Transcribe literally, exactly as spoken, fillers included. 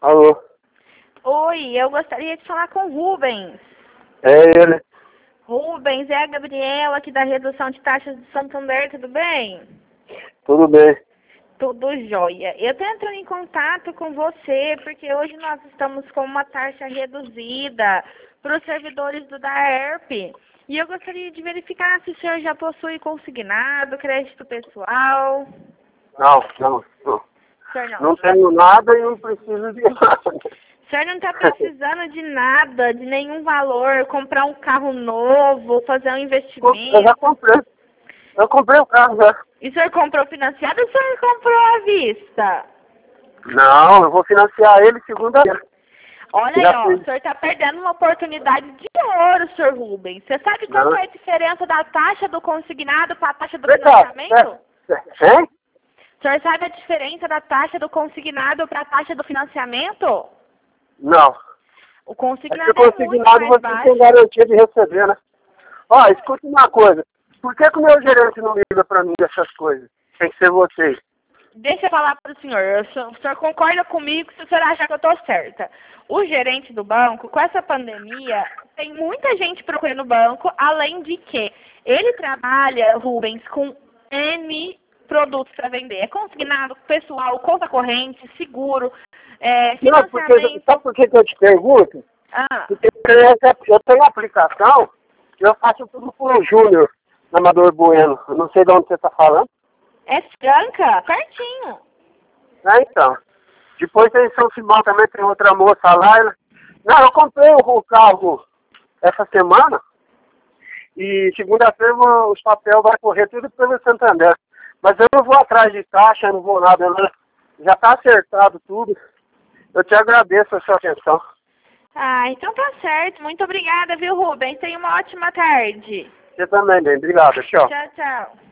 Alô? Oi, eu gostaria de falar com o Rubens. É ele. Rubens, é a Gabriela aqui da redução de taxas de Santander, tudo bem? Tudo bem. Tudo jóia. Eu estou entrando em contato com você porque hoje nós estamos com uma taxa reduzida para os servidores do DAERP. E eu gostaria de verificar se o senhor já possui consignado, crédito pessoal. Não, não, não. O senhor não. Não tenho nada e não preciso de nada. O senhor não está precisando de nada, de nenhum valor, comprar um carro novo, fazer um investimento. Eu já comprei. Eu comprei o carro já. E o senhor comprou financiado ou o senhor comprou à vista? Não, eu vou financiar ele segunda-feira. Olha Já aí, ó, fiz. o senhor está perdendo uma oportunidade de ouro, senhor Rubens. Você sabe qual Não. é a diferença da taxa do consignado para a taxa do Vem cá, financiamento? é, é, hein? O senhor sabe a diferença da taxa do consignado para a taxa do financiamento? Não. O É consignado que é, o muito consignado mais você baixo. tem garantia de receber, né? Ó, escuta uma coisa. Por que que o meu gerente não liga pra mim dessas coisas? Tem que ser vocês. Deixa eu falar para o senhor. O senhor, o senhor concorda comigo se o senhor achar que eu estou certa. O gerente do banco, com essa pandemia, tem muita gente procurando o banco, além de que ele trabalha, Rubens, com N produtos para vender. É consignado, pessoal, conta corrente, seguro, é, Não, porque, financiamento. sabe por que que eu te pergunto? Ah, Porque eu tenho aplicação, eu faço tudo por um Júnior, na Amador Bueno. Eu não sei de onde você está falando. é Franca? Pertinho. É, então. Depois tem São Simão também, tem outra moça lá. Ela... Não, eu comprei o, o carro essa semana e segunda-feira vou- os papéis vão correr tudo pelo Santander. Mas eu não vou atrás de taxa, não vou nada, não. Já está acertado tudo. Eu te agradeço a sua atenção. Ah, então tá certo. Muito obrigada, viu, Rubens? Tenha uma ótima tarde. Você também, bem. Obrigado. Tchau. Tchau, tchau.